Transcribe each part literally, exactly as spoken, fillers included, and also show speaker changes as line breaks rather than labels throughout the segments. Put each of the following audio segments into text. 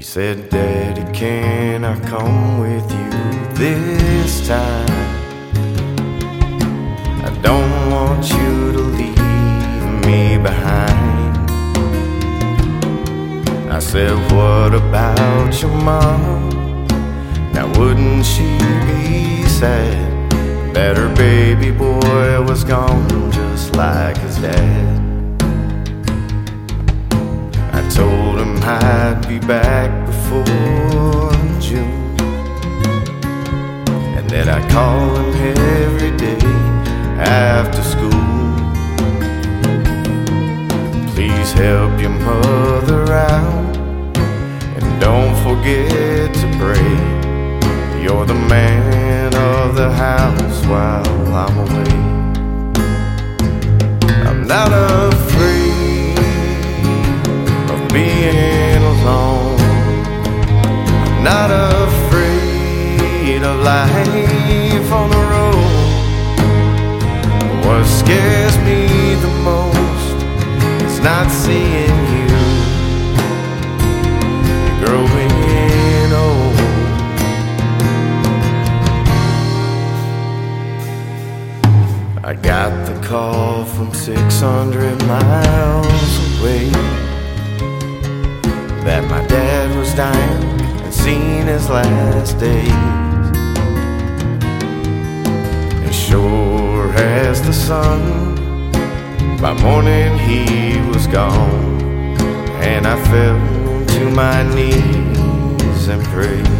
He said, Daddy, can I come with you this time? I don't want you to leave me behind. I said, what about your mom? Now wouldn't she be sad that her baby boy was gone just like his dad? I told him I'd be back before June, and that I'd call him every day after school. Please help your mother out, and don't forget to pray. You're the man of the house while I'm away. I'm not afraid of being alone. I'm not afraid of life on the road. What scares me the most is not seeing you growing old. I got the call from six hundred miles away that my dad was dying and seen his last days. And sure as the sun, by morning he was gone, and I fell to my knees and prayed.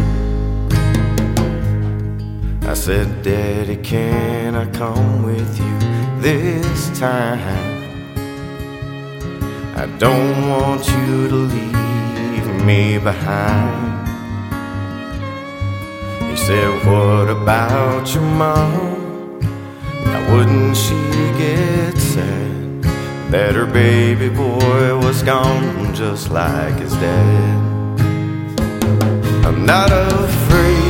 I said, Daddy, can I come with you this time? I don't want you to leave me behind. He said, what about your mom? Now wouldn't she get sad that her baby boy was gone just like his dad? I'm not afraid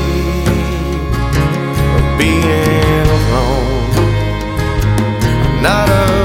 of being alone. I'm not afraid